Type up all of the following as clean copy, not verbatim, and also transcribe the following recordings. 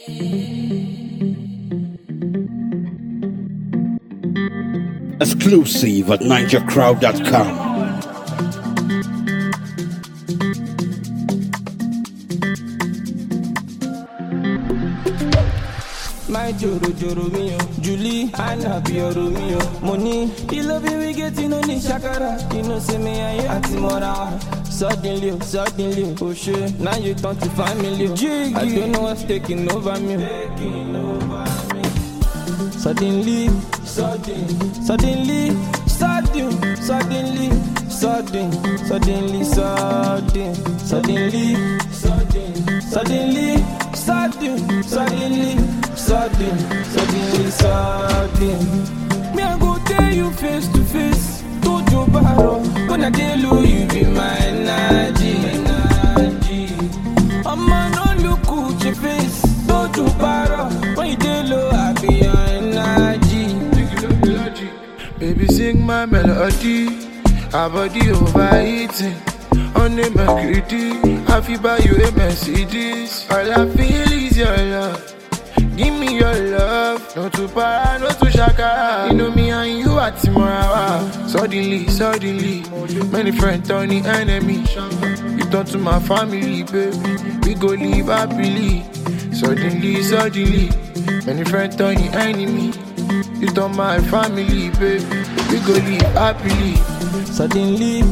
Exclusive at NigerCrowd.com. My joro mio, Julie, Anna Bioro mio, Money, you love it, we get in on the shakara, you know, say me and you Atimora. Suddenly, oh shit, now you turn to family. Jiggy. I don't know what's taking over me. Suddenly, me I go tell you face to face. Don't you borrow? Gonna tell you be my energy. I'ma no look at your face. Don't you borrow? When you tell you I be your energy. Baby, sing my melody. Our body overeating. On the mercury, I feel by you a Mercedes. All I feel is your love. Give me your love. No to para, no to shakara. You know me and you at Timorawa. Suddenly, many friends turn the enemy. You turn to my family, baby. We go live happily. Suddenly, many friends turn the enemy. You turn my family, baby. We go live happily. Suddenly,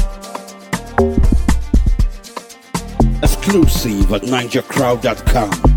Exclusive at NigerCrowd.com.